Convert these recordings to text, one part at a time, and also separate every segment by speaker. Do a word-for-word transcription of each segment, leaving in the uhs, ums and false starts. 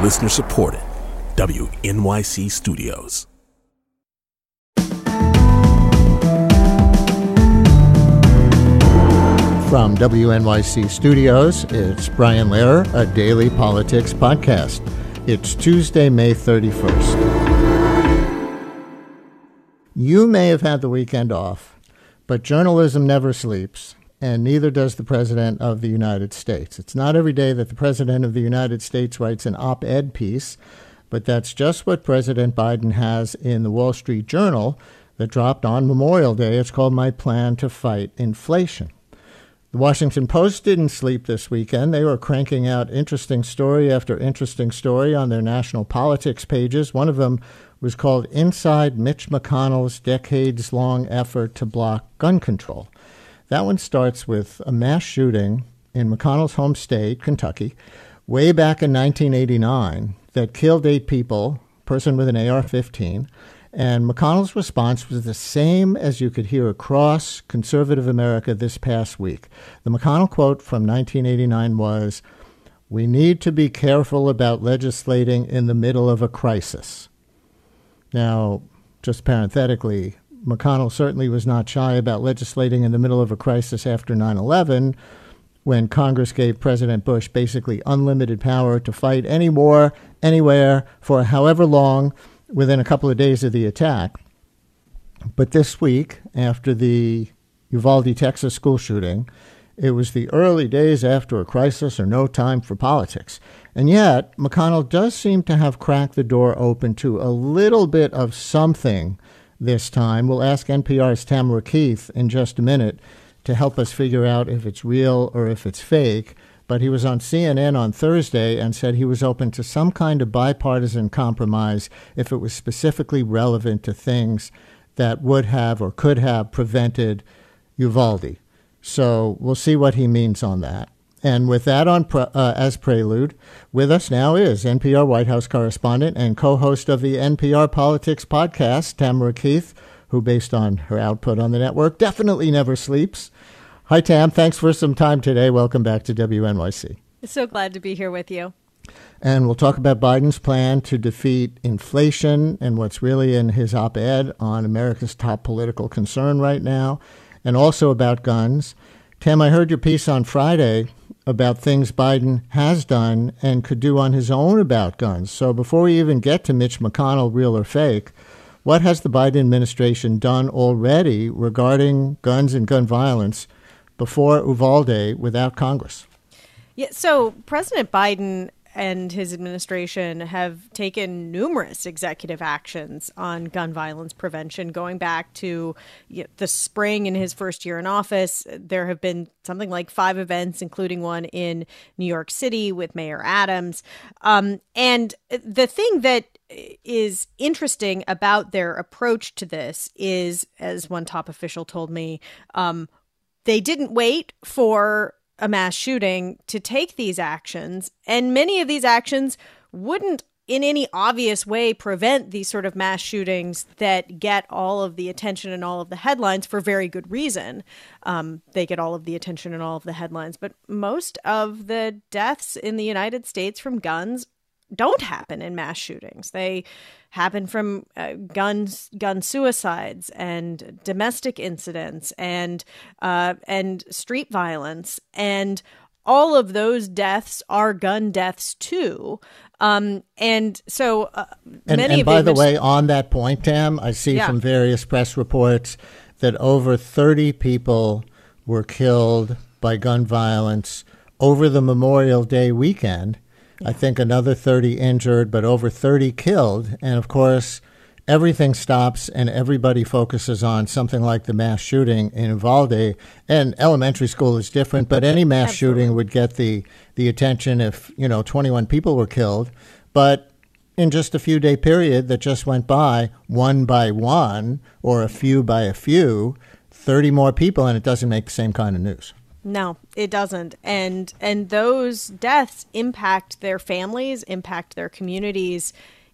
Speaker 1: Listener supported. W N Y C Studios.
Speaker 2: From W N Y C Studios, it's Brian Lehrer, a daily politics podcast. It's Tuesday, May thirty-first. You may have had the weekend off, but journalism never sleeps, and neither does the President of the United States. It's not every day that the President of the United States writes an op-ed piece, but that's just what President Biden has in the Wall Street Journal that dropped on Memorial Day. It's called My Plan to Fight Inflation. The Washington Post didn't sleep this weekend. They were cranking out interesting story after interesting story on their national politics pages. One of them was called Inside Mitch McConnell's Decades-Long Effort to Block Gun Control. That one starts with a mass shooting in McConnell's home state, Kentucky, way back in nineteen eighty-nine that killed eight people, a person with an A R fifteen. And McConnell's response was the same as you could hear across conservative America this past week. The McConnell quote from nineteen eighty-nine was, "We need to be careful about legislating in the middle of a crisis." Now, just parenthetically, McConnell certainly was not shy about legislating in the middle of a crisis after nine eleven, when Congress gave President Bush basically unlimited power to fight any war, anywhere, for however long, within a couple of days of the attack. But this week, after the Uvalde, Texas school shooting, it was the early days after a crisis or no time for politics. And yet, McConnell does seem to have cracked the door open to a little bit of something this time. We'll ask N P R's Tamara Keith in just a minute to help us figure out if it's real or if it's fake. But he was on C N N on Thursday and said he was open to some kind of bipartisan compromise if it was specifically relevant to things that would have or could have prevented Uvalde. So we'll see what he means on that. And with that on pre- uh, as prelude, with us now is N P R White House correspondent and co-host of the N P R Politics podcast, Tamara Keith, who, based on her output on the network, definitely never sleeps. Hi, Tam. Thanks for some time today. Welcome back to W N Y C.
Speaker 3: So glad to be here with you.
Speaker 2: And we'll talk about Biden's plan to defeat inflation and what's really in his op-ed on America's top political concern right now, and also about guns. Tam, I heard your piece on Friday about things Biden has done and could do on his own about guns. So before we even get to Mitch McConnell, real or fake, what has the Biden administration done already regarding guns and gun violence before Uvalde without Congress?
Speaker 3: Yeah, so President Biden and his administration have taken numerous executive actions on gun violence prevention, going back to you know, the spring in his first year in office. There have been something like five events, including one in New York City with Mayor Adams. Um, and the thing that is interesting about their approach to this is, as one top official told me, um, they didn't wait for a mass shooting to take these actions, and many of these actions wouldn't in any obvious way prevent these sort of mass shootings that get all of the attention and all of the headlines for very good reason. Um, they get all of the attention and all of the headlines, but most of the deaths in the United States from guns don't happen in mass shootings. They happen from uh, guns, gun suicides and domestic incidents and uh, and street violence. And all of those deaths are gun deaths, too. Um, and so uh,
Speaker 2: and,
Speaker 3: many
Speaker 2: and
Speaker 3: of
Speaker 2: by the
Speaker 3: image-
Speaker 2: way, on that point, Tam, I see
Speaker 3: yeah.
Speaker 2: from various press reports that over thirty people were killed by gun violence over the Memorial Day weekend. I think another thirty injured, but over thirty killed. And of course, everything stops and everybody focuses on something like the mass shooting in Uvalde. And elementary school is different, but any mass
Speaker 3: Absolutely.
Speaker 2: shooting would get the, the attention if, you know, twenty-one people were killed. But in just a few day period that just went by, one by one, or a few by a few, thirty more people, and it doesn't make the same kind of news.
Speaker 3: No, it doesn't. And and those deaths impact their families, impact their communities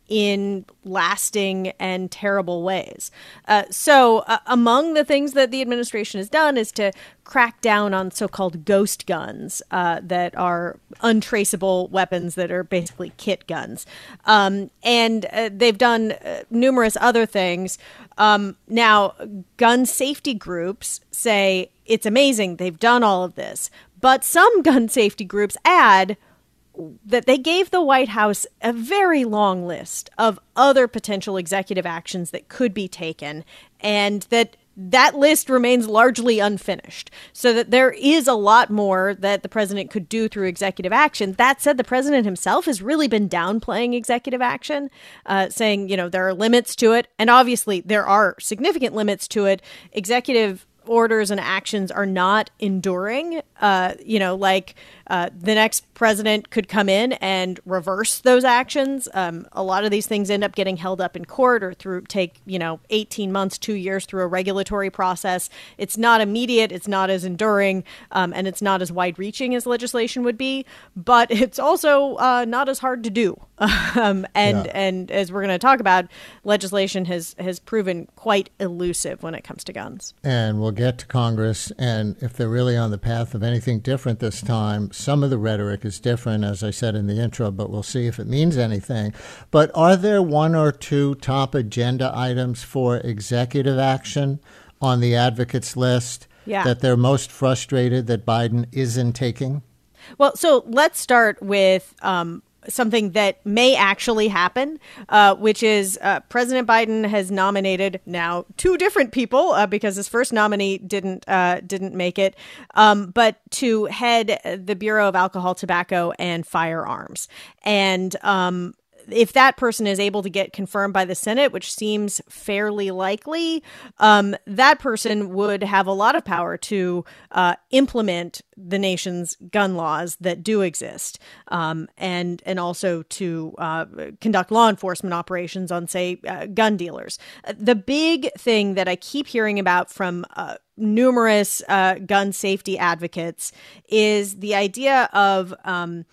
Speaker 3: in lasting and terrible ways. Uh, so uh, among the things that the administration has done is to crack down on so-called ghost guns uh, that are untraceable weapons that are basically kit guns. Um, and uh, they've done uh, numerous other things. Um, now, gun safety groups say it's amazing they've done all of this. But some gun safety groups add that they gave the White House a very long list of other potential executive actions that could be taken, and that that list remains largely unfinished, so that there is a lot more that the president could do through executive action. That said, the president himself has really been downplaying executive action, uh, saying, you know, there are limits to it. And obviously there are significant limits to it. Executive orders and actions are not enduring. Uh, you know, like uh, the next president could come in and reverse those actions. Um, a lot of these things end up getting held up in court or through take, you know, eighteen months, two years through a regulatory process. It's not immediate. It's not as enduring, um, and it's not as wide reaching as legislation would be. But it's also uh, not as hard to do. um, and
Speaker 2: Yeah.
Speaker 3: and as we're going to talk about, legislation has has proven quite elusive when it comes to guns.
Speaker 2: And we'll get to Congress, and if they're really on the path of anything different this time, some of the rhetoric is different, as I said in the intro, but we'll see if it means anything. But are there one or two top agenda items for executive action on the advocates list
Speaker 3: Yeah.
Speaker 2: that they're most frustrated that Biden isn't taking?
Speaker 3: Well, so let's start with um, something that may actually happen, uh, which is uh, President Biden has nominated now two different people uh, because his first nominee didn't uh, didn't make it, um, but to head the Bureau of Alcohol, Tobacco, and Firearms. And um, if that person is able to get confirmed by the Senate, which seems fairly likely, um, that person would have a lot of power to uh, implement the nation's gun laws that do exist, um, and and also to uh, conduct law enforcement operations on, say, uh, gun dealers. The big thing that I keep hearing about from uh, numerous uh, gun safety advocates is the idea of um,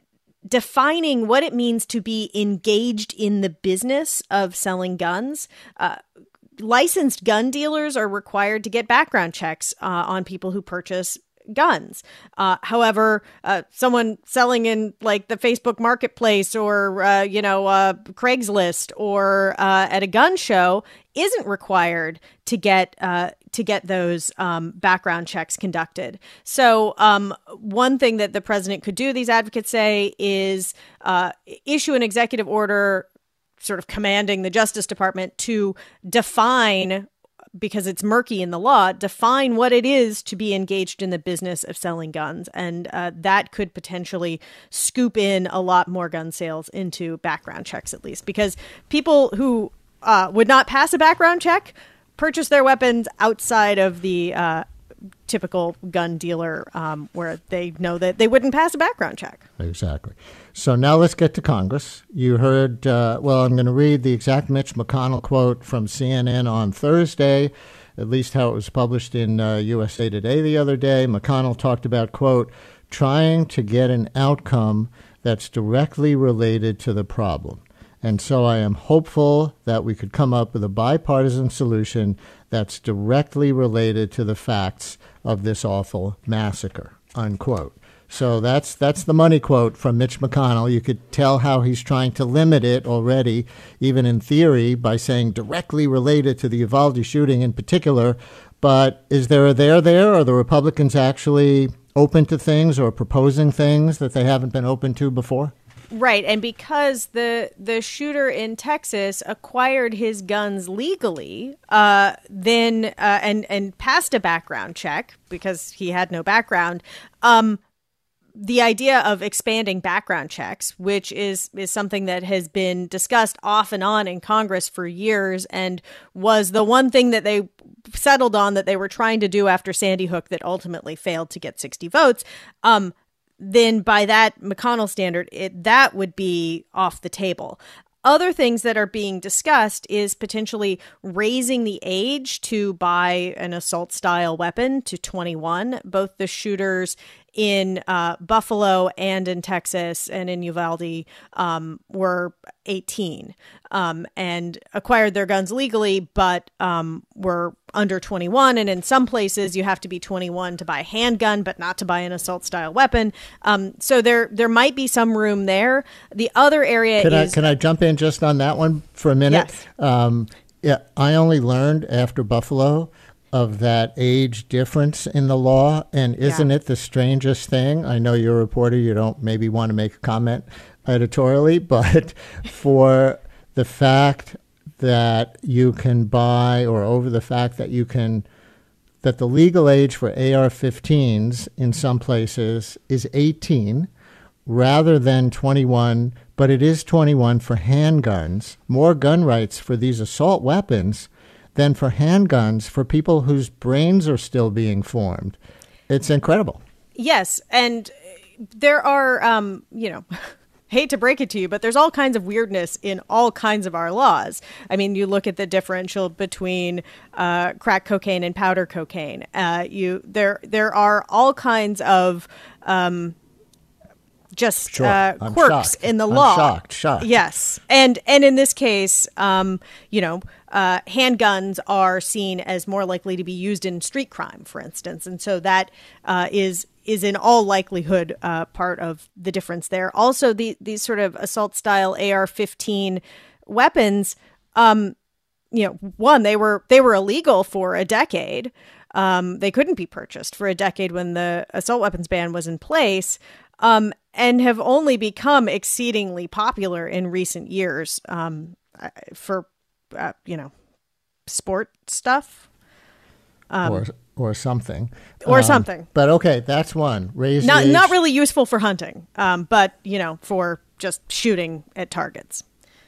Speaker 3: defining what it means to be engaged in the business of selling guns. Uh, licensed gun dealers are required to get background checks uh, on people who purchase guns. Uh, however, uh, someone selling in like the Facebook Marketplace or, uh, you know, uh, Craigslist or uh, at a gun show isn't required to get uh, to get those um, background checks conducted. So um, one thing that the president could do, these advocates say, is uh, issue an executive order sort of commanding the Justice Department to define, because it's murky in the law, define what it is to be engaged in the business of selling guns. And uh, that could potentially scoop in a lot more gun sales into background checks, at least, because people who uh, would not pass a background check purchase their weapons outside of the uh, typical gun dealer um, where they know that they wouldn't pass a background check.
Speaker 2: Exactly. So now let's get to Congress. You heard, uh, well, I'm going to read the exact Mitch McConnell quote from C N N on Thursday, at least how it was published in uh, U S A Today the other day. McConnell talked about, quote, trying to get an outcome that's directly related to the problem. And so I am hopeful that we could come up with a bipartisan solution that's directly related to the facts of this awful massacre, unquote. So that's that's the money quote from Mitch McConnell. You could tell how he's trying to limit it already, even in theory, by saying directly related to the Uvalde shooting in particular. But is there a there there? Are the Republicans actually open to things or proposing things that they haven't been open to before?
Speaker 3: Right. And because the the shooter in Texas acquired his guns legally, uh, then uh, and and passed a background check because he had no background. Um, the idea of expanding background checks, which is is something that has been discussed off and on in Congress for years and was the one thing that they settled on that they were trying to do after Sandy Hook that ultimately failed to get sixty votes. Um, then by that McConnell standard, it, that would be off the table. Other things that are being discussed is potentially raising the age to buy an assault-style weapon to twenty-one. Both the shooters in uh, Buffalo and in Texas and in Uvalde um, were eighteen um, and acquired their guns legally, but um, were under twenty-one. And in some places, you have to be twenty-one to buy a handgun, but not to buy an assault-style weapon. Um, so there there might be some room there. The other area
Speaker 2: can
Speaker 3: is...
Speaker 2: I, can I jump in just on that one for a minute?
Speaker 3: Yes.
Speaker 2: Um, yeah, I only learned after Buffalo of that age difference in the law. And isn't
Speaker 3: Yeah.
Speaker 2: it the strangest thing? I know you're a reporter. You don't maybe want to make a comment editorially, but for the fact that you can buy, or over the fact that you can, that the legal age for A R fifteens in some places is eighteen rather than twenty-one, but it is twenty-one for handguns. More gun rights for these assault weapons than for handguns for people whose brains are still being formed. It's incredible.
Speaker 3: Yes, and there are, um, you know, hate to break it to you, but there's all kinds of weirdness in all kinds of our laws. I mean, you look at the differential between uh, crack cocaine and powder cocaine. Uh, you there there are all kinds of um, just
Speaker 2: Sure.
Speaker 3: uh,
Speaker 2: I'm
Speaker 3: quirks
Speaker 2: shocked.
Speaker 3: in the
Speaker 2: I'm
Speaker 3: law.
Speaker 2: shocked, shocked.
Speaker 3: Yes, and and in this case, um, you know, uh, handguns are seen as more likely to be used in street crime, for instance, and so that uh, is is in all likelihood uh, part of the difference there. Also, the these sort of assault style A R fifteen weapons, um, you know, one they were they were illegal for a decade. Um, they couldn't be purchased for a decade when the assault weapons ban was in place. Um, and have only become exceedingly popular in recent years um, for, uh, you know, sport stuff. Um,
Speaker 2: or or something.
Speaker 3: Or
Speaker 2: Um,
Speaker 3: something.
Speaker 2: But okay, that's one. Raise
Speaker 3: Not
Speaker 2: the age.
Speaker 3: not really useful for hunting, um, but, you know, for just shooting at targets.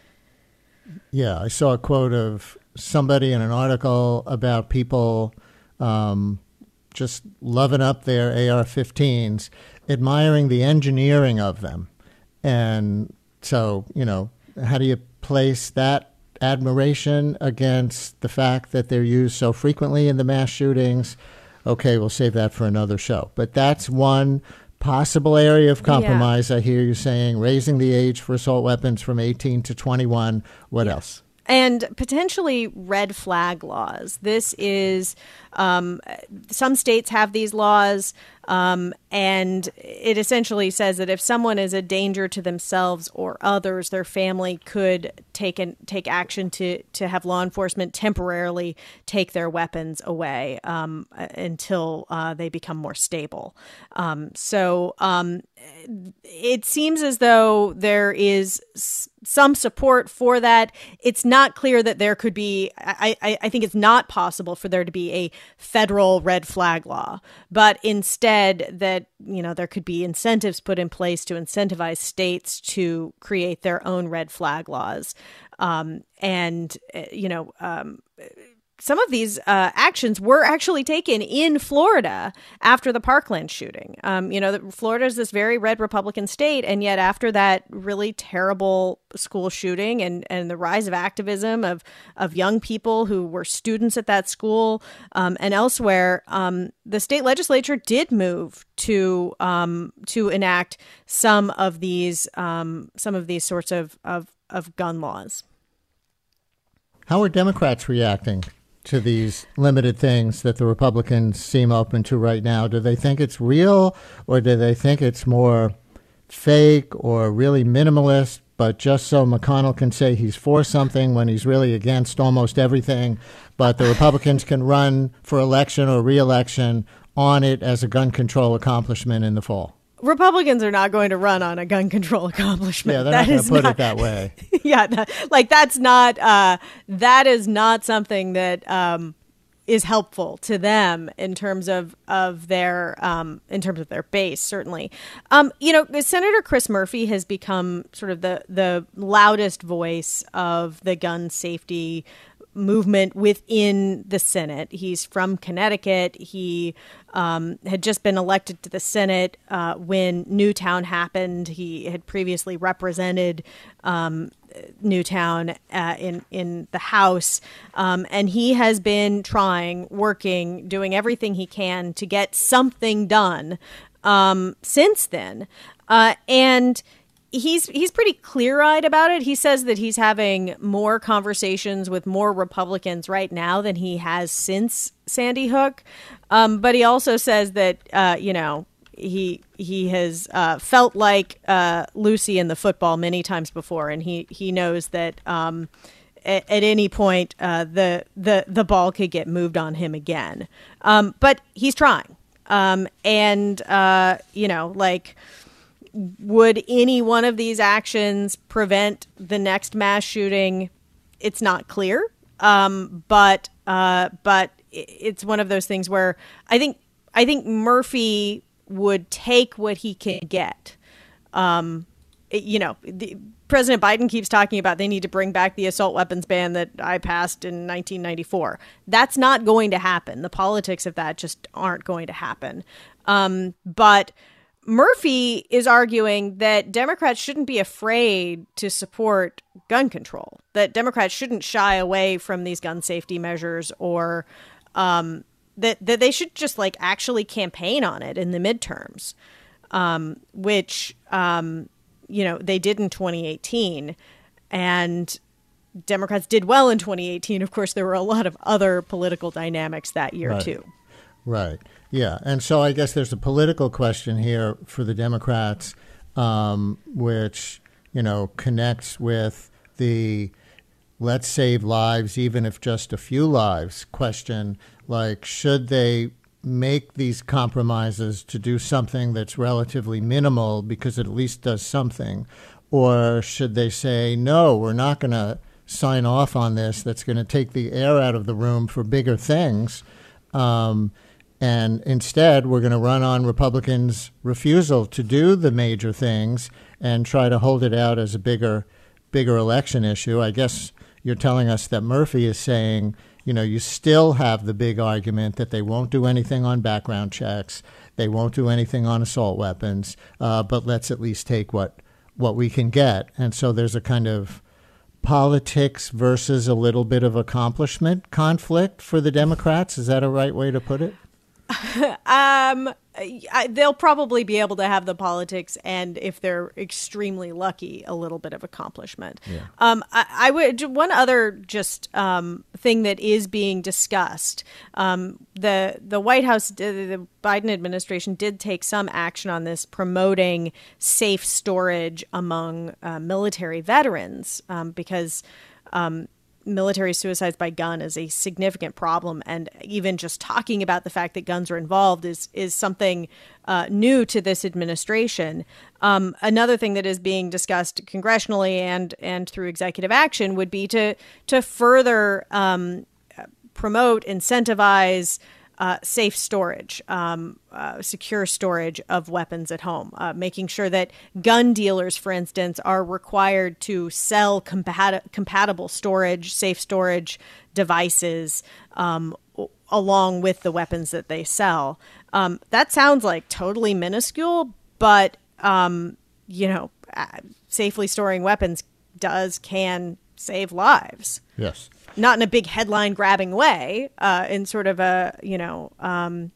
Speaker 2: Yeah, I saw a quote of somebody in an article about people um, just loving up their A R fifteens, admiring the engineering of them. And so, you know, how do you place that admiration against the fact that they're used so frequently in the mass shootings? Okay, we'll save that for another show. But that's one possible area of compromise. Yeah. I hear you saying raising the age for assault weapons from eighteen to twenty-one. What
Speaker 3: yeah.
Speaker 2: else?
Speaker 3: And potentially red flag laws. This is, um, some states have these laws, um, and it essentially says that if someone is a danger to themselves or others, their family could take an, take action to to have law enforcement temporarily take their weapons away um, until uh, they become more stable. Um, so um, it seems as though there is s- some support for that. It's not clear that there could be, I, I, I think it's not possible for there to be a federal red flag law, but instead that, you know, there could be incentives put in place to incentivize states to create their own red flag laws. Um, and, uh, you know, um, some of these uh, actions were actually taken in Florida after the Parkland shooting. Um, you know, Florida is this very red Republican state, and yet after that really terrible school shooting and, and the rise of activism of of young people who were students at that school um, and elsewhere, um, the state legislature did move to um, to enact some of these um, some of these sorts of, of of gun laws.
Speaker 2: How are Democrats reacting to these limited things that the Republicans seem open to right now? Do they think it's real, or do they think it's more fake or really minimalist, but just so McConnell can say he's for something when he's really against almost everything, but the Republicans can run for election or re-election on it as a gun control accomplishment in the fall?
Speaker 3: Republicans are not going to run on a gun control accomplishment.
Speaker 2: Yeah, they're
Speaker 3: that
Speaker 2: not going to put
Speaker 3: not,
Speaker 2: it that way.
Speaker 3: yeah, that, like that's not uh, that is not something that um, is helpful to them in terms of of their um, in terms of their base. Certainly, um, you know, Senator Chris Murphy has become sort of the the loudest voice of the gun safety movement within the Senate. He's from Connecticut. He um, had just been elected to the Senate uh, when Newtown happened. He had previously represented um, Newtown uh, in in the House, um, and he has been trying, working, doing everything he can to get something done um, since then. Uh, and he's he's pretty clear-eyed about it. He says that he's having more conversations with more Republicans right now than he has since Sandy Hook. Um, but he also says that, uh, you know, he he has uh, felt like uh, Lucy in the football many times before, and he, he knows that um, at, at any point uh, the the the ball could get moved on him again. Um, but he's trying, um, and uh, you know, like, would any one of these actions prevent the next mass shooting? It's not clear, um, but uh, but it's one of those things where I think I think Murphy would take what he can get. Um, it, you know, the, President Biden keeps talking about they need to bring back the assault weapons ban that I passed in nineteen ninety-four. That's not going to happen. The politics of that just aren't going to happen. Um, but Murphy is arguing that Democrats shouldn't be afraid to support gun control, that Democrats shouldn't shy away from these gun safety measures, or um, that, that they should just like actually campaign on it in the midterms, um, which, um, you know, they did in twenty eighteen. And Democrats did well in twenty eighteen. Of course, there were a lot of other political dynamics that year,
Speaker 2: right.
Speaker 3: too.
Speaker 2: Right. Yeah. And so I guess there's a political question here for the Democrats, um, which, you know, connects with the let's save lives, even if just a few lives question. Like, should they make these compromises to do something that's relatively minimal because it at least does something? Or should they say, no, we're not going to sign off on this. That's going to take the air out of the room for bigger things. Um, and instead, we're going to run on Republicans' refusal to do the major things and try to hold it out as a bigger, bigger election issue. I guess you're telling us that Murphy is saying, you know, you still have the big argument that they won't do anything on background checks, they won't do anything on assault weapons, uh, but let's at least take what what we can get. And so there's a kind of politics versus a little bit of accomplishment conflict for the Democrats. Is that a right way to put it?
Speaker 3: um, I, they'll probably be able to have the politics, and if they're extremely lucky, a little bit of accomplishment. Yeah. Um, I, I would one other just um, thing that is being discussed. Um, the the White House, the Biden administration did take some action on this, promoting safe storage among uh, military veterans, um, because um, military suicides by gun is a significant problem. And even just talking about the fact that guns are involved is is something uh, new to this administration. Um, another thing that is being discussed congressionally and and through executive action would be to to further um, promote, incentivize Uh, safe storage, um, uh, secure storage of weapons at home, uh, making sure that gun dealers, for instance, are required to sell compat- compatible storage, safe storage devices um, along with the weapons that they sell. Um, that sounds like totally minuscule, but, um, you know, uh, safely storing weapons does, can save lives.
Speaker 2: Yes.
Speaker 3: Not in a big headline grabbing way, uh, in sort of a, you know, um,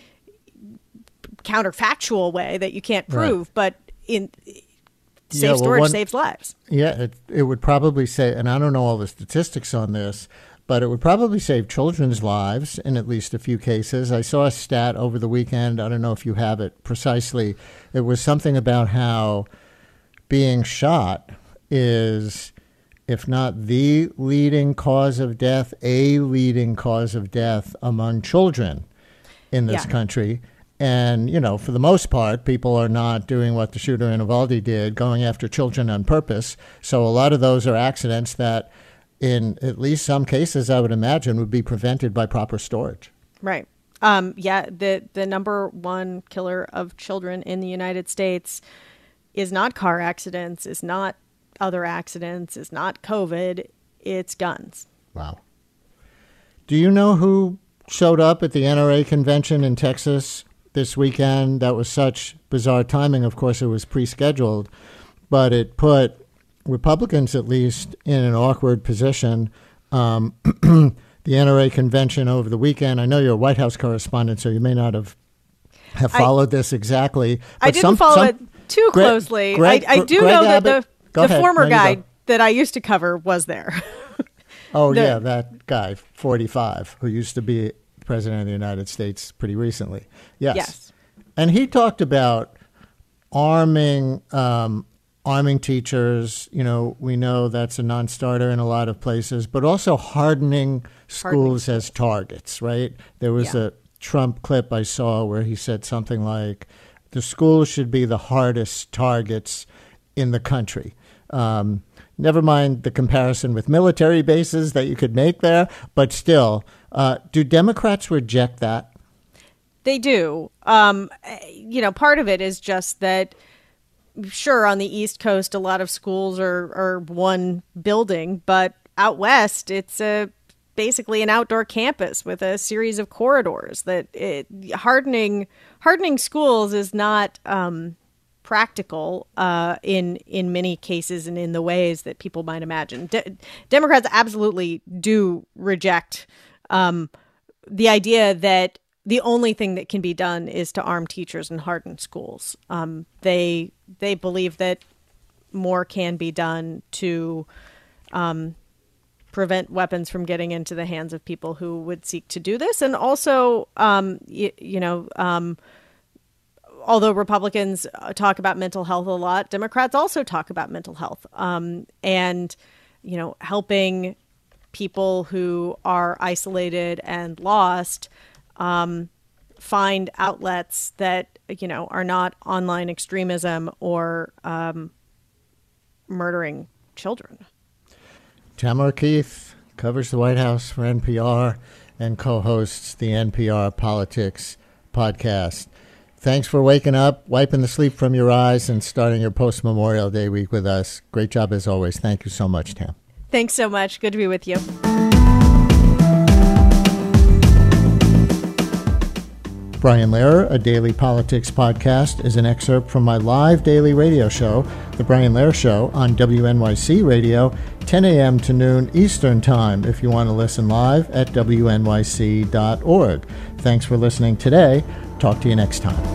Speaker 3: counterfactual way that you can't prove, right. But in safe yeah, well, storage one, saves lives.
Speaker 2: Yeah, it, it would probably say, and I don't know all the statistics on this, but it would probably save children's lives in at least a few cases. I saw a stat over the weekend. I don't know if you have it precisely. It was something about how being shot is, if not the leading cause of death, a leading cause of death among children in this yeah. country. And, you know, for the most part, people are not doing what the shooter in Uvalde did, going after children on purpose. So a lot of those are accidents that, in at least some cases, I would imagine, would be prevented by proper storage.
Speaker 3: Right. Um, yeah, the, the number one killer of children in the United States is not car accidents, is not other accidents, is not COVID, it's guns.
Speaker 2: Wow. Do you know who showed up at the N R A convention in Texas this weekend? That was such bizarre timing. Of course, it was pre-scheduled, but it put Republicans, at least, in an awkward position. Um, the N R A convention over the weekend, I know you're a White House correspondent, so you may not have have followed I, this exactly.
Speaker 3: I didn't some, follow some, it too Greg, closely. Greg, I, I do Greg know that Abbott, the, the former guy that I used to cover was there.
Speaker 2: Oh, the, yeah, that guy, forty-five, who used to be president of the United States pretty recently. Yes. yes. And he talked about arming um, arming teachers. You know, we know that's a non-starter in a lot of places, but also hardening schools hardening. as targets, right? There was yeah. a Trump clip I saw where he said something like, the schools should be the hardest targets in the country. Um, never mind the comparison with military bases that you could make there, but still, uh, do Democrats reject that?
Speaker 3: They do. Um, you know, part of it is just that, sure, on the East Coast, a lot of schools are, are one building, but out West, it's a basically an outdoor campus with a series of corridors. That it, hardening hardening schools is not um, practical uh, in in many cases and in the ways that people might imagine. De- Democrats absolutely do reject um, the idea that the only thing that can be done is to arm teachers and harden schools. Um, they they believe that more can be done to um, prevent weapons from getting into the hands of people who would seek to do this. And also, um, you, you know, um, although Republicans talk about mental health a lot, Democrats also talk about mental health um, and, you know, helping people who are isolated and lost Um, find outlets that, you know, are not online extremism or um, murdering children.
Speaker 2: Tamara Keith covers the White House for N P R and co-hosts the N P R Politics podcast. Thanks for waking up, wiping the sleep from your eyes, and starting your post-Memorial Day week with us. Great job as always. Thank you so much, Tam.
Speaker 3: Thanks so much. Good to be with you.
Speaker 2: Brian Lehrer, a daily politics podcast, is an excerpt from my live daily radio show, The Brian Lehrer Show, on W N Y C Radio, ten a.m. to noon Eastern Time, if you want to listen live at W N Y C dot org. Thanks for listening today. Talk to you next time.